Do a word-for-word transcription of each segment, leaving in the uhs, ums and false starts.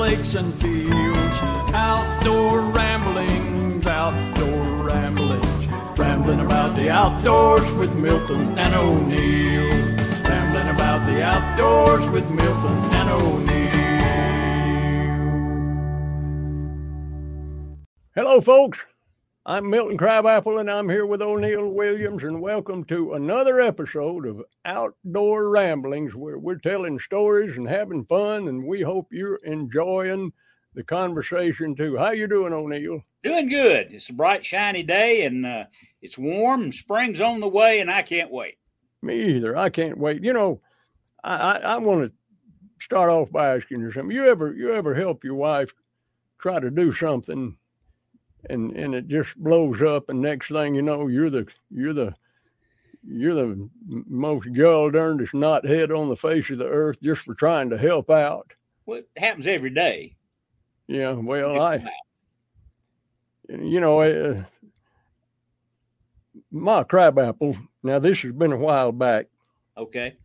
lakes and fields. Outdoor ramblings, outdoor ramblings. Rambling about the outdoors with Milton and O'Neill. Rambling about the outdoors with Milton and O'Neill. Hello, folks. I'm Milton Crabapple, and I'm here with O'Neill Williams, and welcome to another episode of Outdoor Ramblings, where we're telling stories and having fun, and we hope you're enjoying the conversation, too. How you doing, O'Neill? Doing good. It's a bright, shiny day, and uh, it's warm, and spring's on the way, and I can't wait. Me either. I can't wait. You know, I, I, I want to start off by asking you something. You ever, you ever help your wife try to do something, and and it just blows up, and next thing you know, you're the you're the you're the most gall darndest knothead on the face of the earth just for trying to help out. Well, it happens every day. Yeah, well, I, you know, uh, my crabapple. Now, this has been a while back. Okay.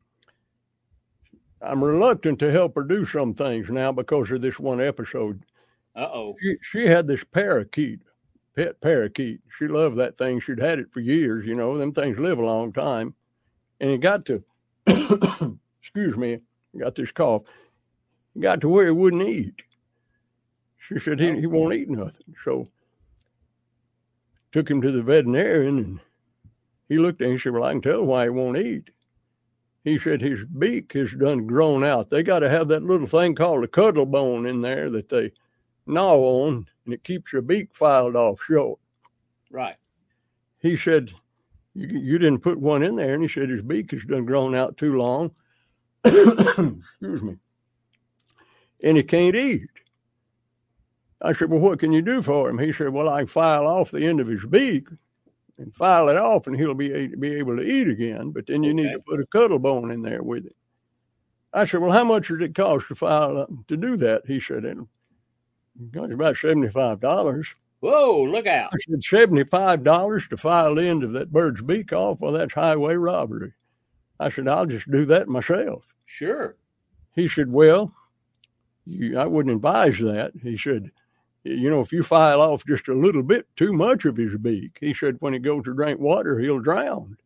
I'm reluctant to help her do some things now because of this one episode. Uh-oh. She, she had this parakeet, pet parakeet. She loved that thing. She'd had it for years, you know. Them things live a long time. And it got to, excuse me, I got this cough. It got to where he wouldn't eat. She said he, he won't eat nothing. So took him to the veterinarian, and he looked at him and said, well, I can tell why he won't eat. He said his beak has done grown out. They got to have that little thing called a cuttle bone in there that they gnaw on, and it keeps your beak filed off short. Right. He said, you, you didn't put one in there, and he said his beak has done grown out too long. Excuse me. And he can't eat. I said, well, what can you do for him? He said, well, I file off the end of his beak and file it off, and he'll be, be able to eat again, but then you okay. need to put a cuttle bone in there with it. I said, well, how much does it cost to file uh, to do that? He said, it costs about seventy-five dollars. Whoa, look out. I said, seventy-five dollars to file the end of that bird's beak off? Well, that's highway robbery. I said, I'll just do that myself. Sure. He said, well, you, I wouldn't advise that. He said, you know, if you file off just a little bit too much of his beak, he said, when he goes to drink water, he'll drown.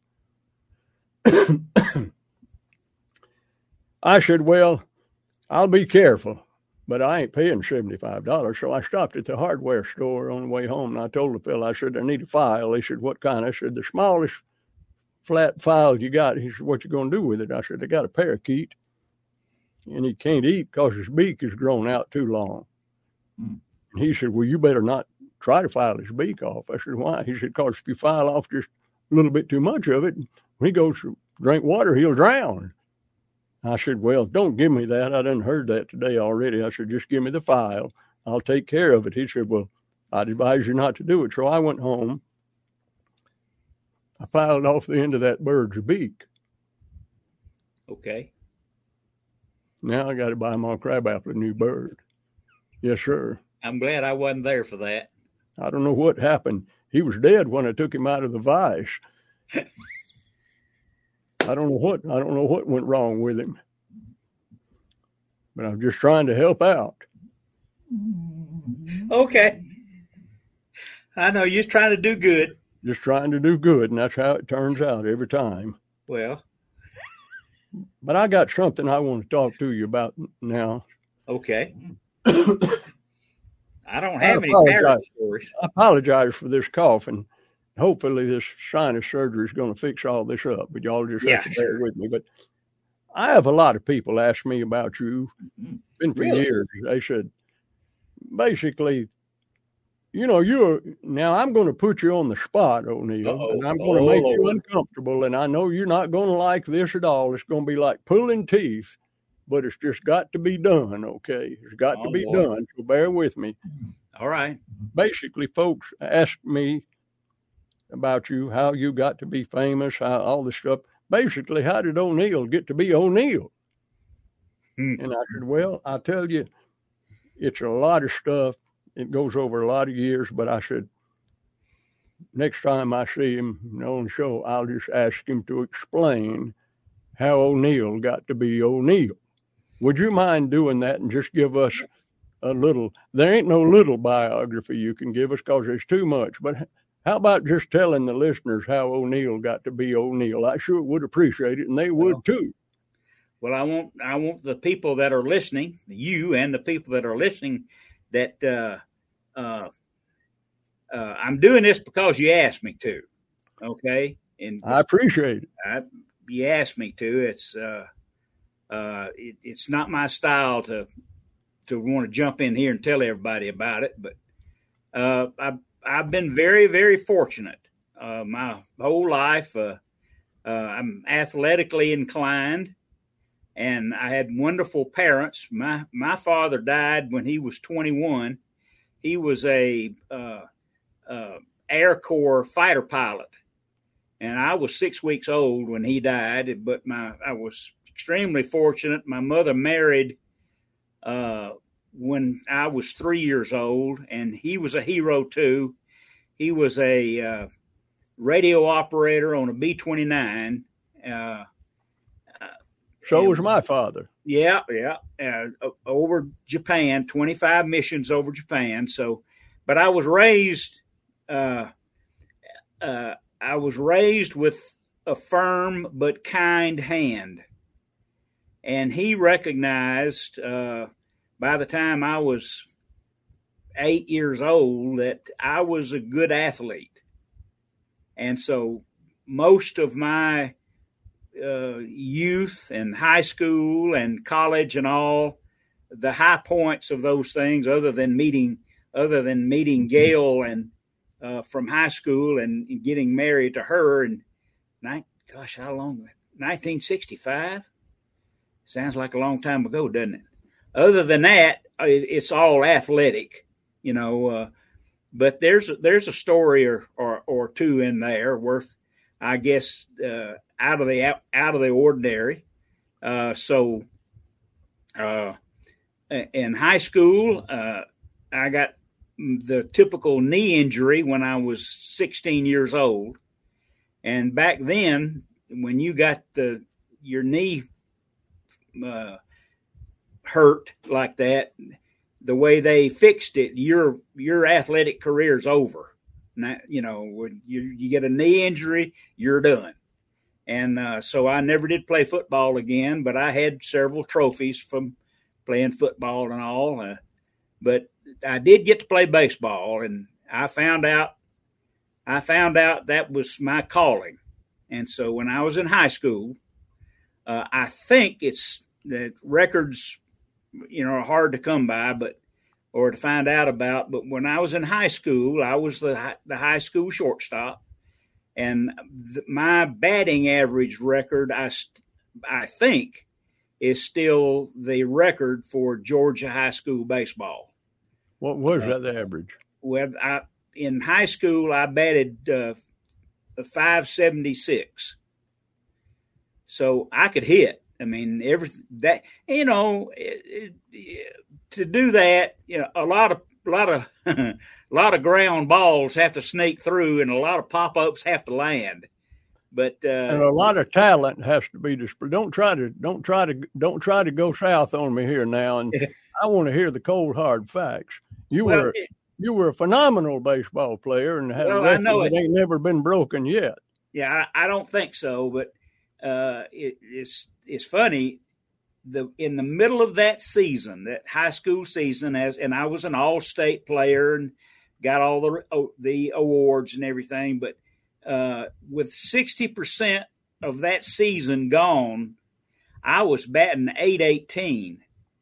I said, well, I'll be careful, but I ain't paying seventy-five dollars. So I stopped at the hardware store on the way home, and I told the fellow, I said, I need a file. He said, what kind? I said, the smallest flat file you got. He said, what you going to do with it? I said, I got a parakeet, and he can't eat because his beak is grown out too long. Hmm. He said, well, you better not try to file his beak off. I said, why? He said, because if you file off just a little bit too much of it, when he goes to drink water, he'll drown. I said, well, don't give me that. I done heard that today already. I said, just give me the file. I'll take care of it. He said, well, I'd advise you not to do it. So I went home. I filed off the end of that bird's beak. Okay. Now I got to buy my crabapple a new bird. Yes, sir. I'm glad I wasn't there for that. I don't know what happened. He was dead when I took him out of the vise. I don't know what I don't know what went wrong with him. But I'm just trying to help out. Okay. I know you're trying to do good. Just trying to do good, and that's how it turns out every time. Well. But I got something I want to talk to you about now. Okay. I don't have I any parrot stories. I apologize for this cough, and hopefully this sinus surgery is going to fix all this up, but y'all just yeah, have to bear with me. But I have a lot of people ask me about you. It's been for really? years. They said, basically, you know, you're now I'm going to put you on the spot, O'Neill, Uh-oh. and I'm going to oh, make Lord. you uncomfortable, and I know you're not going to like this at all. It's going to be like pulling teeth. But it's just got to be done, okay? It's got oh, to be Lord. done, so bear with me. All right. Basically, folks ask me about you, how you got to be famous, how, all this stuff. Basically, how did O'Neill get to be O'Neill? Hmm. And I said, well, I tell you, it's a lot of stuff. It goes over a lot of years, but I said, next time I see him on the show, I'll just ask him to explain how O'Neill got to be O'Neill. Would you mind doing that and just give us a little. There ain't no little biography you can give us because there's too much. But how about just telling the listeners how O'Neill got to be O'Neill? I sure would appreciate it, and they would well, too. Well, I want I want the people that are listening, you and the people that are listening, that uh, uh, uh, I'm doing this because you asked me to. Okay, and I appreciate it. I, you asked me to. It's uh, uh, it, it's not my style to to want to jump in here and tell everybody about it, but uh, I've I've been very very fortunate uh, my whole life. Uh, uh, I'm athletically inclined. And I had wonderful parents. My my father died when he was twenty-one. He was a uh, uh, Air Corps fighter pilot, and I was six weeks old when he died. But my I was extremely fortunate. My mother married uh, when I was three years old, and he was a hero too. He was a uh, radio operator on a B twenty-nine. Uh, So was my father. Yeah, yeah. Uh, over Japan, twenty-five missions over Japan. So, but I was raised, uh, uh, I was raised with a firm but kind hand. And he recognized uh, by the time I was eight years old that I was a good athlete. And so most of my Uh, youth and high school and college and all the high points of those things, other than meeting, other than meeting Gail and uh, from high school and, and getting married to her in, gosh, how long? nineteen sixty-five. Sounds like a long time ago, doesn't it? Other than that, it, it's all athletic, you know. Uh, but there's there's a story or or, or two in there worth, I guess. Uh, out of the out, out of the ordinary. Uh, so uh, in high school, uh, I got the typical knee injury when I was sixteen years old. And back then, when you got the your knee uh, hurt like that, the way they fixed it, your your athletic career's over. Now, you know, when you, you get a knee injury, you're done. And uh, so I never did play football again, but I had several trophies from playing football and all. Uh, but I did get to play baseball, and I found out I found out that was my calling. And so when I was in high school, uh, I think it's the records, you know, are hard to come by, but or to find out about. But when I was in high school, I was the the high school shortstop. And th- my batting average record, I, st- I think, is still the record for Georgia high school baseball. What was uh, that average? Well, I, in high school, I batted uh, five seventy-six. So I could hit. I mean, every that you know, it, it, to do that, you know, a lot of a lot of a lot of ground balls have to sneak through, and a lot of pop ups have to land. But uh, and a lot of talent has to be displayed. Don't try to don't try to don't try to go south on me here now. And I want to hear the cold hard facts. You well, were it, you were a phenomenal baseball player, and had well, a record I know that it. ain't never been broken yet. Yeah, I, I don't think so, but uh, it, it's it's funny. The in the middle of that season, that high school season, as and I was an all-state player and got all the the awards and everything, but uh, with sixty percent of that season gone, I was batting eight eighteen.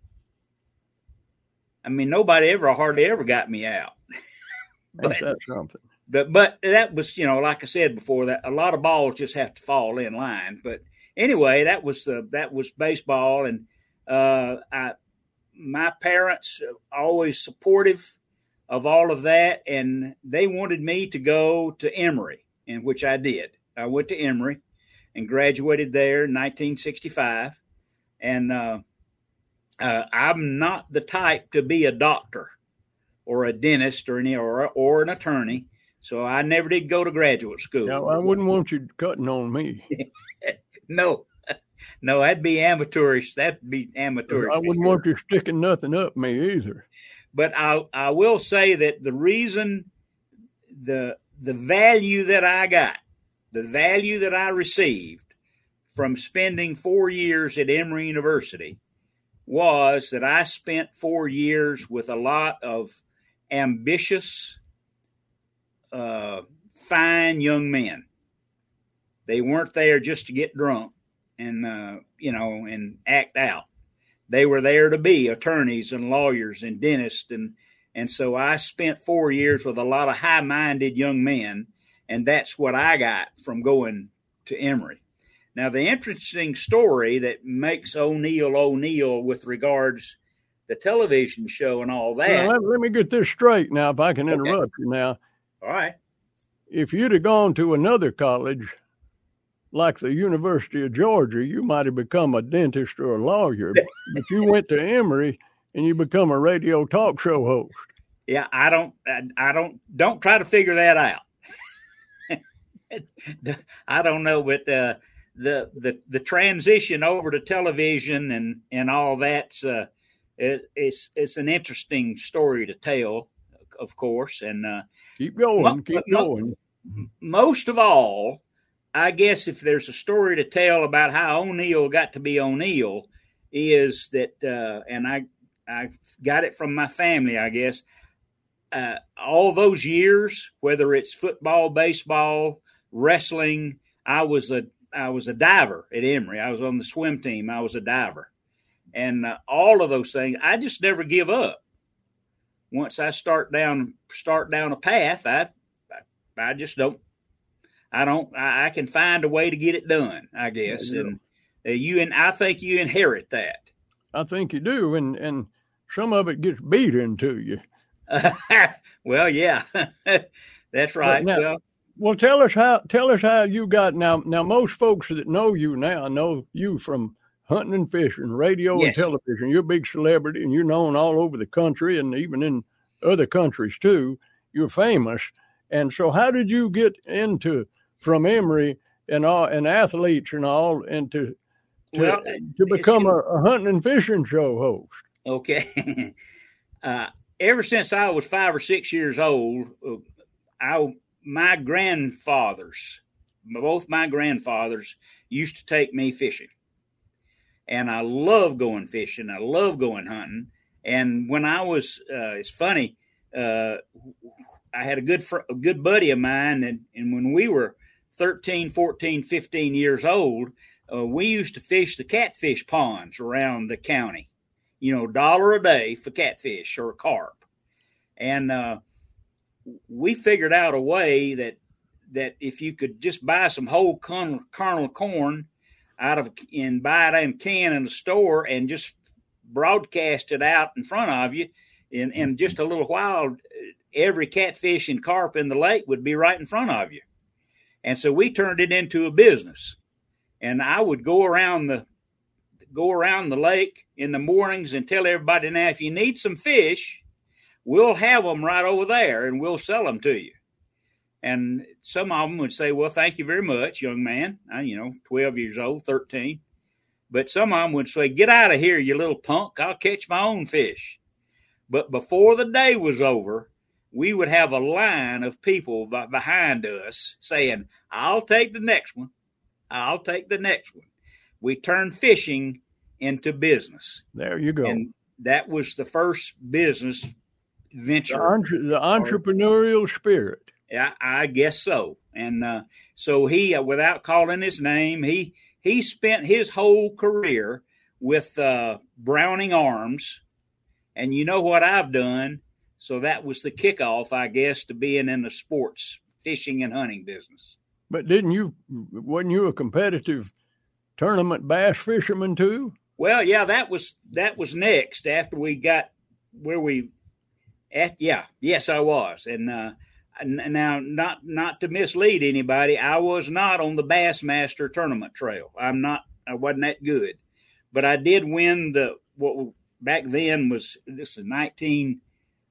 I mean, nobody ever hardly ever got me out. but, that's something. But but that was, you know, like I said before, that a lot of balls just have to fall in line. But anyway, that was the that was baseball, and uh, I my parents always supportive of all of that, and they wanted me to go to Emory, in which I did. I went to Emory and graduated there in nineteen sixty-five, and uh, uh, I'm not the type to be a doctor or a dentist or any or or an attorney. So I never did go to graduate school. Now, I wouldn't want you cutting on me. No, No, that'd be amateurish. That'd be amateurish. I wouldn't sure. want you sticking nothing up me either. But I I will say that the reason the the value that I got, the value that I received from spending four years at Emory University was that I spent four years with a lot of ambitious, uh, fine young men. They weren't there just to get drunk and, uh, you know, and act out. They were there to be attorneys and lawyers and dentists. And, and so I spent four years with a lot of high-minded young men, and that's what I got from going to Emory. Now, the interesting story that makes O'Neill O'Neill with regards the television show and all that. Well, let, let me get this straight now, if I can interrupt Okay. you now. All right. If you'd have gone to another college like the University of Georgia, you might have become a dentist or a lawyer. But you went to Emory and you become a radio talk show host. Yeah, I don't, I, I don't, don't try to figure that out. I don't know, but uh, the the the transition over to television and and all that's uh, it, it's it's an interesting story to tell, of course. And uh, keep going, mo- keep mo- going. Most of all, I guess if there's a story to tell about how O'Neill got to be O'Neill, is that, uh, and I I got it from my family, I guess. Uh, all those years, whether it's football, baseball, wrestling, I was a I was a diver at Emory. I was on the swim team. I was a diver, and uh, all of those things, I just never give up. Once I start down start down a path, I I, I just don't. I don't. I, I can find a way to get it done, I guess. Yeah. And uh, you and I think you inherit that. I think you do, and and some of it gets beat into you. Well, yeah, that's right. Now, well, well, tell us how tell us how you got now. Now, most folks that know you now know you from hunting and fishing, radio Yes. and television. You're a big celebrity, and you're known all over the country, and even in other countries too. You're famous, and so how did you get into from Emory and all and athletes and all into to, Well, to become a, a hunting and fishing show host? okay. uh, ever since I was five or six years old, uh, I my grandfathers, both my grandfathers, used to take me fishing, and I love going fishing. I love going hunting. And when I was, uh, it's funny, uh, I had a good fr- a good buddy of mine, and, and when we were thirteen, fourteen, fifteen years old, uh, we used to fish the catfish ponds around the county. You know, dollar a day for catfish or carp. And uh, we figured out a way that that if you could just buy some whole kernel, kernel corn out of and buy it in a can in the store and just broadcast it out in front of you, in, in just a little while, every catfish and carp in the lake would be right in front of you. And so we turned it into a business. And I would go around the go around the lake in the mornings and tell everybody, now, if you need some fish, we'll have them right over there and we'll sell them to you. And some of them would say, well, thank you very much, young man. I, you know, twelve years old, thirteen. But some of them would say, get out of here, you little punk. I'll catch my own fish. But before the day was over, we would have a line of people behind us saying, I'll take the next one. I'll take the next one. We turned fishing into business. There you go. And that was the first business venture. The, entre- the entrepreneurial spirit. Yeah, I guess so. And uh, so he, uh, without calling his name, he he spent his whole career with uh, Browning Arms. And you know what I've done? So that was the kickoff, I guess, to being in the sports, fishing and hunting business. But didn't you, wasn't you a competitive tournament bass fisherman too? Well, yeah, that was that was next after we got where we at. Yeah, yes, I was. And uh, now, not not to mislead anybody, I was not on the Bassmaster tournament trail. I'm not. I wasn't that good, but I did win the what back then was this is nineteen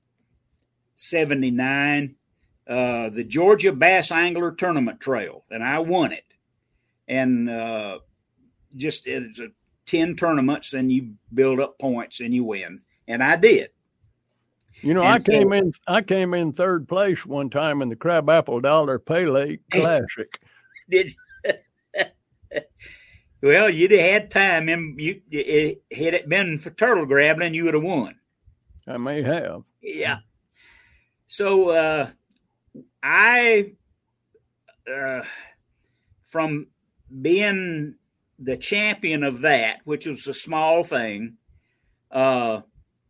seventy-nine, uh, the Georgia Bass Angler Tournament Trail, and I won it. And uh, just it's a ten tournaments, and you build up points and you win. And I did. You know, and I came so, in I came in third place one time in the Crabapple Dollar Pele Classic. Did well, you'd have had time. And you, it, had it been for turtle grabbing, you would have won. I may have. Yeah. So uh, I, uh, from being the champion of that, which was a small thing, uh,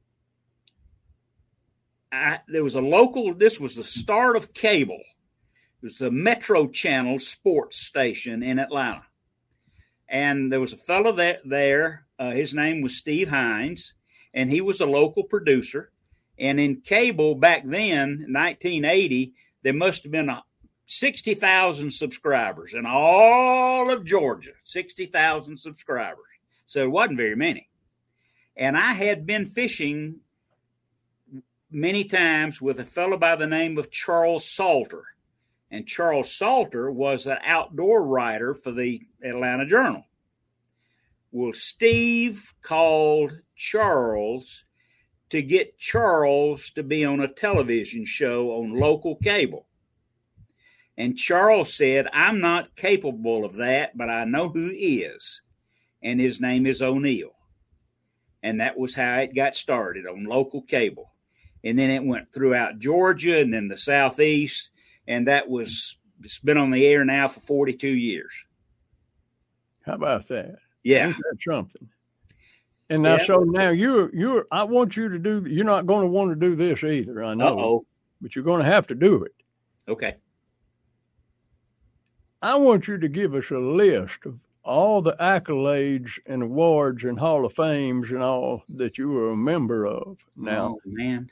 I, there was a local, this was the start of cable. It was the Metro Channel sports station in Atlanta. And there was a fellow that, there, uh, his name was Steve Hines, and he was a local producer. And in cable back then, nineteen eighty, there must have been a sixty thousand subscribers in all of Georgia, sixty thousand subscribers. So it wasn't very many. And I had been fishing many times with a fellow by the name of Charles Salter. And Charles Salter was an outdoor writer for the Atlanta Journal. Well, Steve called Charles to get Charles to be on a television show on local cable. And Charles said, I'm not capable of that, but I know who is. And his name is O'Neill. And that was how it got started, on local cable. And then it went throughout Georgia and then the Southeast. And that was, it's been on the air now for forty-two years. How about that? Yeah. Ain't that something? And now, yeah. so now you're, you're, I want you to do, you're not going to want to do this either, I know. Uh-oh. But you're going to have to do it. Okay. I want you to give us a list of all the accolades and awards and Hall of Fames and all that you were a member of. Now, oh, man.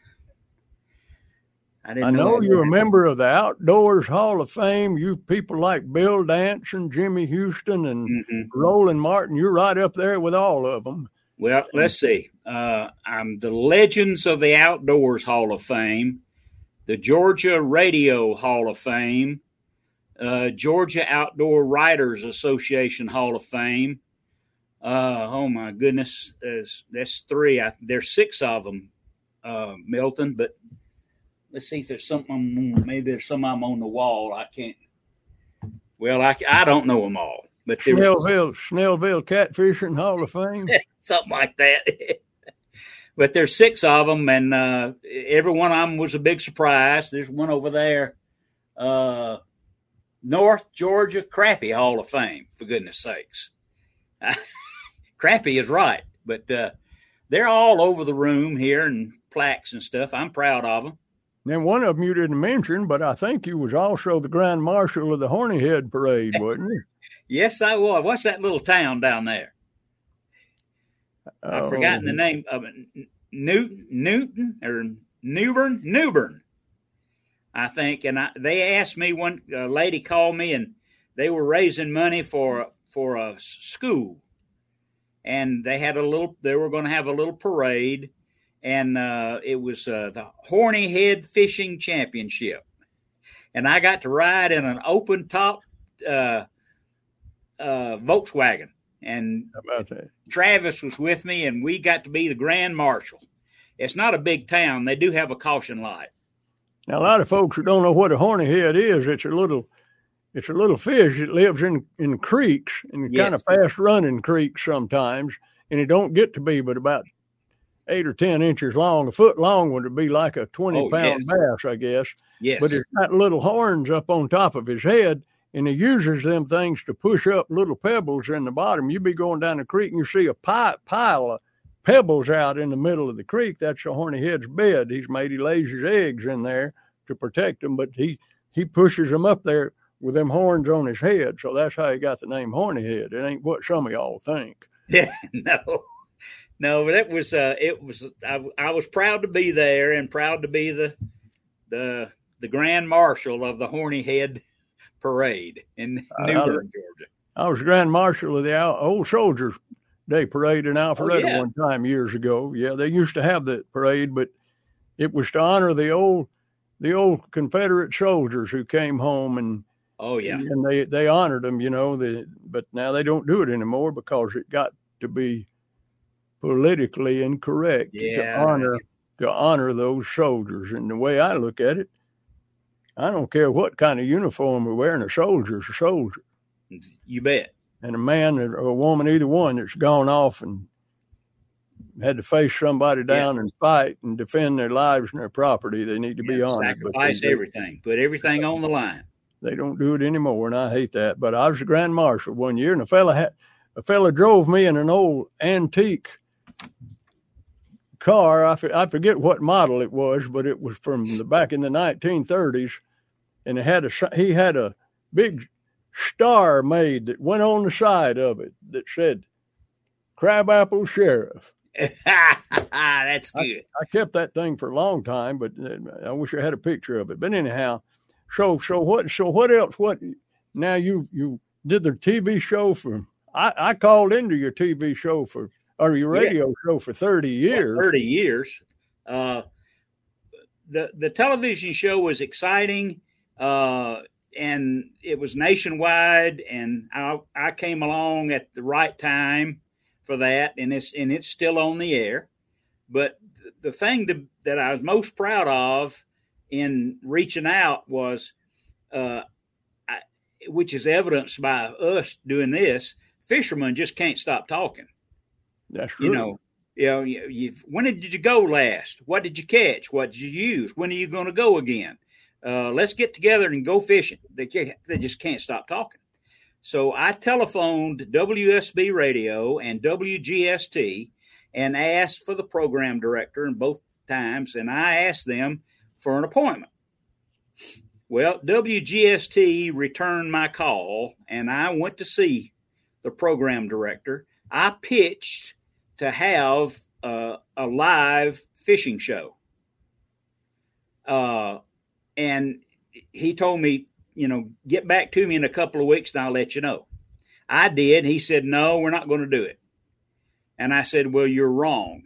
I, didn't I know, know you're a member of the Outdoors Hall of Fame. You people like Bill Dance and Jimmy Houston and mm-hmm. Roland Martin. You're right up there with all of them. Well, let's see. Uh, I'm the Legends of the Outdoors Hall of Fame, the Georgia Radio Hall of Fame, uh, Georgia Outdoor Writers Association Hall of Fame. Uh, oh, my goodness. There's, that's three. I, there's six of them, uh, Milton, but let's see if there's something, maybe there's some I'm on the wall. I can't, well, I, I don't know them all. But Snellville, Snellville Catfishing Hall of Fame. Something like that. But there's six of them, and uh, every one of them was a big surprise. There's one over there, uh, North Georgia Crappie Hall of Fame, for goodness sakes. Crappie is right, but uh, they're all over the room here and plaques and stuff. I'm proud of them. Then one of them you didn't mention, but I think you was also the Grand Marshal of the Horny Head Parade, wasn't you? Yes, I was. What's that little town down there? I've oh. forgotten the name of it. Newton, Newton or Newbern? Newbern, I think. And I, they asked me, one a lady called me, and they were raising money for for a school. And they had a little, they were going to have a little parade. And uh, it was uh, the Horny Head Fishing Championship. And I got to ride in an open top uh, uh, Volkswagen. And how about that? Travis was with me, and we got to be the Grand Marshal. It's not a big town. They do have a caution light. Now, a lot of folks who don't know what a horny head is, it's a little it's a little fish that lives in, in creeks, and yes. kind of fast-running creeks sometimes, and it don't get to be but about eight or ten inches long. A foot long would be like a twenty-pound oh, yes. bass, I guess. Yes. But it's got little horns up on top of his head, and he uses them things to push up little pebbles in the bottom. You be going down the creek, and you see a pile, pile of pebbles out in the middle of the creek. That's a horny head's bed. He's made, he lays his eggs in there to protect them, but he, he pushes them up there with them horns on his head. So that's how he got the name Horny Head. It ain't what some of y'all think. Yeah, no. No, but it was, uh, it was, I, I was proud to be there and proud to be the, the, the Grand Marshal of the Horny Head Parade in Newbern, Georgia. I was Grand Marshal of the Old Soldiers Day Parade in Alpharetta oh, yeah. one time years ago. Yeah, they used to have that parade, but it was to honor the old, the old Confederate soldiers who came home and, oh yeah, and they, they honored them, you know, the, but now they don't do it anymore because it got to be politically incorrect Yeah. to honor to honor those soldiers. And the way I look at it, I don't care what kind of uniform we're wearing, a soldier's a soldier. You bet. And a man or a woman, either one, that's gone off and had to face somebody down Yeah. and fight and defend their lives and their property, they need to be Yeah, honored. but they sacrifice do- everything, put everything on the line. They don't do it anymore, and I hate that. But I was a grand marshal one year, and a fella had, a fella drove me in an old antique car. I, f- I forget what model it was, but it was from the back in the nineteen thirties, and it had a s- he had a big star made that went on the side of it that said "Crabapple Sheriff." That's good. I kept that thing for a long time, but uh, I wish I had a picture of it. But anyhow, so so what? So what else? What now? You you did the T V show for? I, I called into your T V show for or your radio show for thirty years. Well, thirty years. Uh, the the television show was exciting, uh, and it was nationwide. And I I came along at the right time for that, and it's and it's still on the air. But the thing that, that I was most proud of in reaching out was, uh, I, which is evidenced by us doing this. Fishermen just can't stop talking. That's true. You know, you know, you, you, when did you go last? What did you catch? What did you use? When are you going to go again? Uh, let's get together and go fishing. They can't, they just can't stop talking. So I telephoned W S B Radio and W G S T and asked for the program director, and both times, and I asked them for an appointment. Well, W G S T returned my call, and I went to see the program director. I pitched to have uh, a live fishing show. Uh, and he told me, you know, get back to me in a couple of weeks and I'll let you know. I did. He said, no, we're not going to do it. And I said, well, you're wrong.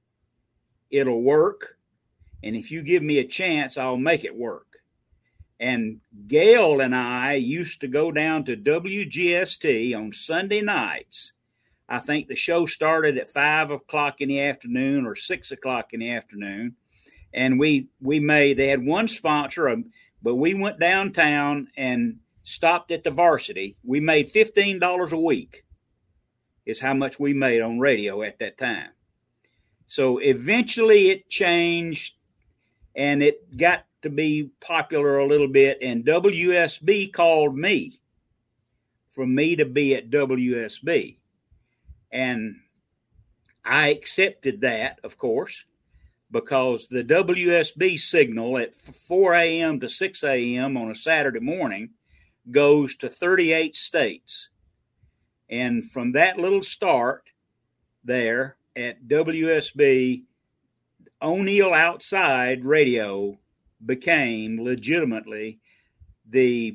It'll work. And if you give me a chance, I'll make it work. And Gail and I used to go down to W G S T on Sunday nights. I think the show started at five o'clock in the afternoon or six o'clock in the afternoon. And we, we made, they had one sponsor, but we went downtown and stopped at the Varsity. We made fifteen dollars a week is how much we made on radio at that time. So eventually it changed and it got to be popular a little bit, and W S B called me for me to be at W S B. And I accepted that, of course, because the W S B signal at four a.m. to six a.m. on a Saturday morning goes to thirty-eight states. And from that little start there at W S B, O'Neill Outside Radio became legitimately the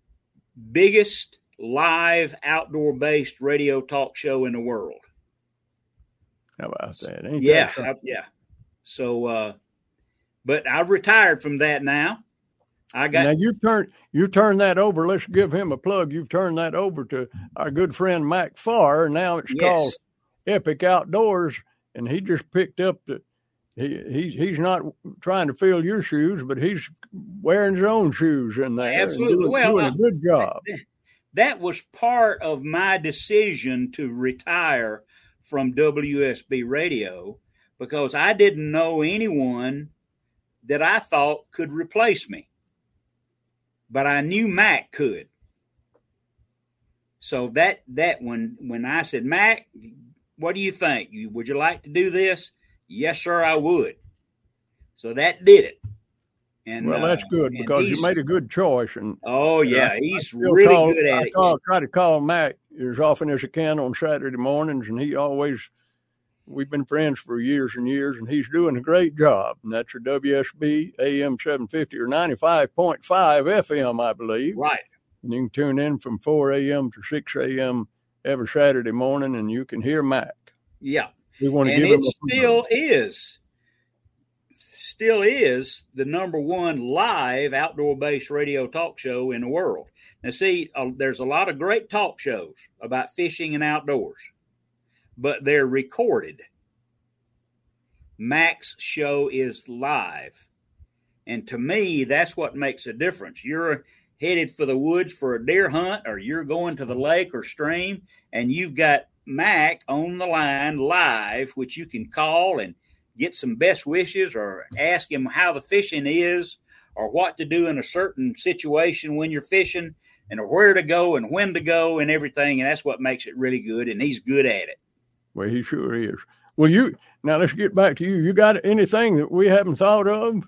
biggest live outdoor-based radio talk show in the world. How about that? Ain't Yeah, that I, yeah. So, uh, but I've retired from that now. I got now you've turned you turned that over. Let's give him a plug. You've turned that over to our good friend Mac Farr. Now it's yes. called Epic Outdoors, and he just picked up the. He he's he's not trying to fill your shoes, but he's wearing his own shoes in there. Absolutely, and doing, well, doing uh, a good job. That was part of my decision to retire from W S B Radio because I didn't know anyone that I thought could replace me. But I knew Mac could. So that that when when I said, Mac, what do you think? You, would you like to do this? Yes, sir, I would. So that did it. And well, that's uh, good because you made a good choice. And oh yeah, I, he's I really call, good at I it. Call, try to call Mac as often as I can on Saturday mornings, and he always. We've been friends for years and years, and he's doing a great job. And that's your W S B A M seven fifty or ninety-five point five F M, I believe. Right. And you can tune in from four a.m. to six a.m. every Saturday morning, and you can hear Mac. Yeah. We want to and give it him a still is, still is the number one live outdoor-based radio talk show in the world. Now, see, uh, there's a lot of great talk shows about fishing and outdoors, but they're recorded. Mac's show is live. And to me, that's what makes a difference. You're headed for the woods for a deer hunt, or you're going to the lake or stream, and you've got Mac on the line live, which you can call and get some best wishes or ask him how the fishing is or what to do in a certain situation when you're fishing and where to go and when to go and everything. And that's what makes it really good. And he's good at it. Well, he sure is. Well, you, now let's get back to you. You got anything that we haven't thought of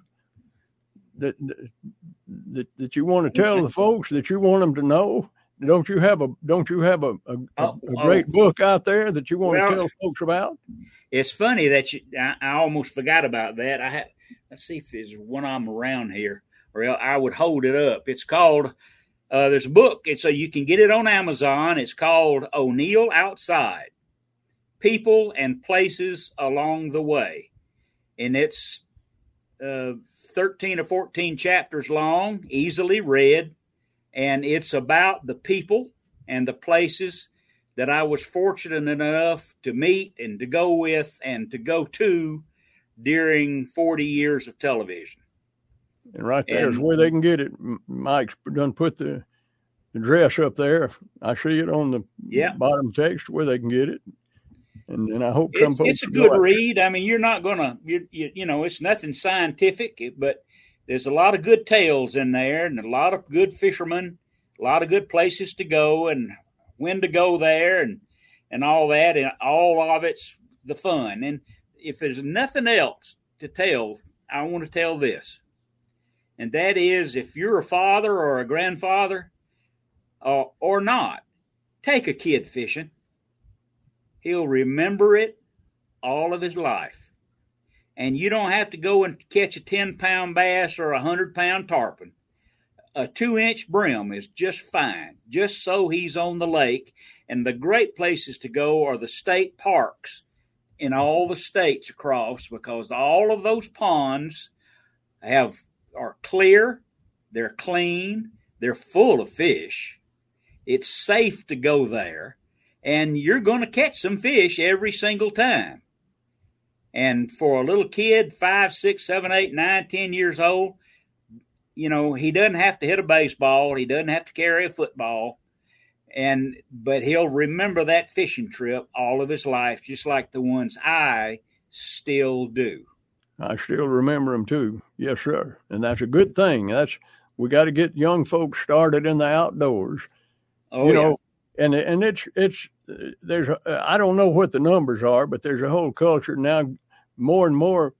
that, that, that you want to tell the folks that you want them to know? Don't you have a, don't you have a, a, oh, a great oh. book out there that you want Well, to tell folks about? It's funny that you, I, I almost forgot about that. I had, let's see if there's one of them around here, or I would hold it up. It's called, uh, there's a book. It's so you can get it on Amazon. It's called O'Neill Outside, People and Places Along the Way. And it's uh, thirteen or fourteen chapters long, easily read. And it's about the people and the places that I was fortunate enough to meet and to go with and to go to during forty years of television. And right there and, is where they can get it. Mike's done put the, the address up there. I see it on the yeah. bottom text where they can get it. And, and I hope it's, some it's a good read. I mean, you're not going to, you, you, you know, it's nothing scientific, but there's a lot of good tales in there and a lot of good fishermen, a lot of good places to go and when to go there and, and all that. And all of it's the fun. And if there's nothing else to tell, I want to tell this. And that is, if you're a father or a grandfather uh, or not, take a kid fishing. He'll remember it all of his life. And you don't have to go and catch a ten-pound bass or a one hundred-pound tarpon. A two-inch brim is just fine, just so he's on the lake. And the great places to go are the state parks in all the states across, because all of those ponds have are clear, they're clean, they're full of fish. It's safe to go there, and you're going to catch some fish every single time. And for a little kid, five, six, seven, eight, nine, ten years old, you know, he doesn't have to hit a baseball. He doesn't have to carry a football. And but he'll remember that fishing trip all of his life, just like the ones I still do. I still remember them too. Yes, sir. And that's a good thing. That's we got to get young folks started in the outdoors. Oh, you yeah. know, and and it's it's there's a, I don't know what the numbers are, but there's a whole culture now. More and more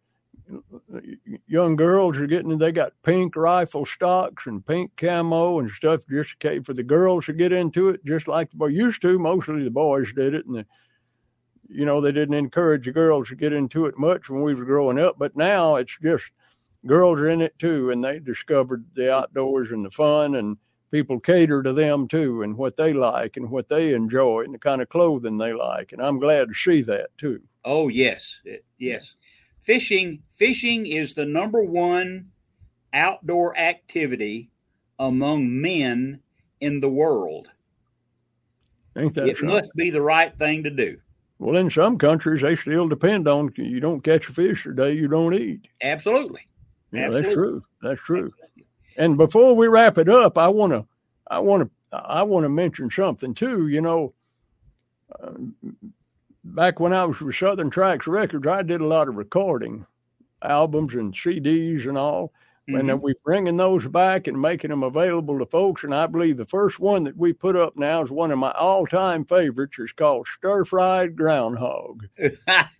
young girls are getting, they got pink rifle stocks and pink camo and stuff just for the girls to get into it, just like they used to. Mostly the boys did it, and the, you know, they didn't encourage the girls to get into it much when we were growing up. But now it's just girls are in it too, and they discovered the outdoors and the fun, and people cater to them too, and what they like and what they enjoy and the kind of clothing they like. And I'm glad to see that too. Oh, yes. Yes. Fishing, fishing is the number one outdoor activity among men in the world. Ain't that It something? must be the right thing to do. Well, in some countries, they still depend on you don't catch a fish today, you don't eat. Absolutely. Yeah, Absolutely. that's true. That's true. Absolutely. And before we wrap it up, I want to, I want to, I want to mention something too. You know, uh, back when I was with Southern Tracks Records, I did a lot of recording albums and C Ds and all. Mm-hmm. And then we're bringing those back and making them available to folks. And I believe the first one that we put up now is one of my all-time favorites. It's called Stir Fried Groundhog. It's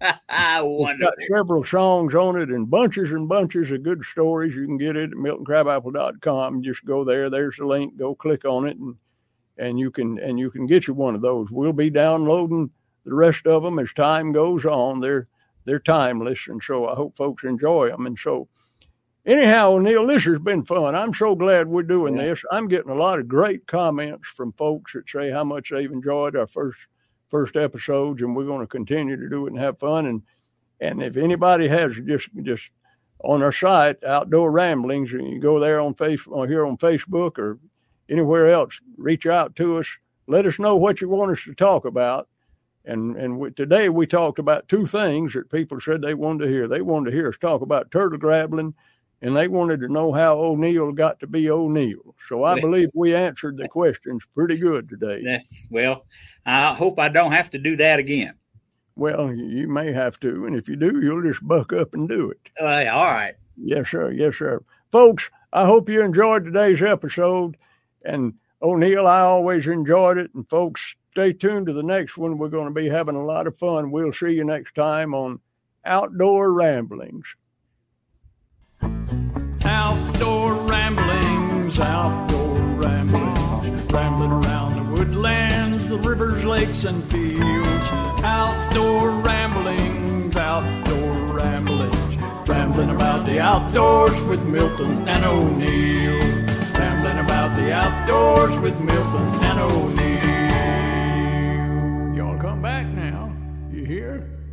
got several songs on it and bunches and bunches of good stories. You can get it at milton crab apple dot com. Just go there. There's the link. Go click on it, and and you can and you can get you one of those. We'll be downloading the rest of them as time goes on. They're they're timeless, and so I hope folks enjoy them. And so. Anyhow, O'Neill, this has been fun. I'm so glad we're doing yeah. this. I'm getting a lot of great comments from folks that say how much they've enjoyed our first first episodes, and we're going to continue to do it and have fun. And and if anybody has just just on our site, Outdoor Ramblings, and you go there on Facebook or here on Facebook or anywhere else, reach out to us. Let us know what you want us to talk about. And and we, today we talked about two things that people said they wanted to hear. They wanted to hear us talk about turtle grabbling, and they wanted to know how O'Neill got to be O'Neill. So I believe we answered the questions pretty good today. That's, well, I hope I don't have to do that again. Well, you may have to, and if you do, you'll just buck up and do it. Uh, all right. Yes, sir. Yes, sir. Folks, I hope you enjoyed today's episode. And O'Neill, I always enjoyed it. And folks, stay tuned to the next one. We're going to be having a lot of fun. We'll see you next time on Outdoor Ramblings. Outdoor ramblings, outdoor ramblings, rambling around the woodlands, the rivers, lakes, and fields. Outdoor ramblings, outdoor ramblings, rambling about the outdoors with Milton and O'Neill. Rambling about the outdoors with Milton and O'Neill. Y'all come back now, you hear?